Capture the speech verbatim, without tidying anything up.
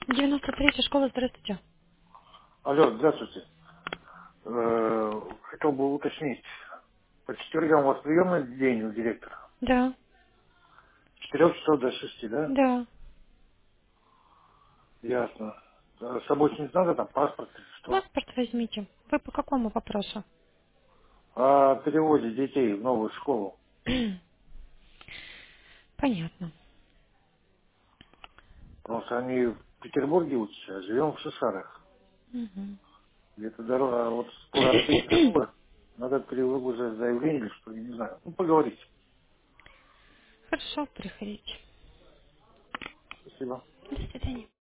девяносто третья школа, здравствуйте. Алло, здравствуйте. Э, Хотел бы уточнить. По четвергам у вас приемный день у директора? Да, С четырех часов до шести, да? да. Ясно. А с собой не надо, там паспорт или что? Паспорт возьмите. Вы по какому вопросу? О переводе детей в новую школу. Понятно. Потому что они в Петербурге учатся, а живем в Шишарах. Мгм. Где-то дорога, а вот скоро открыть школы. Надо перевод уже заявление или что, я не знаю. Ну, поговорить. Хорошо, приходите. Спасибо. До свидания.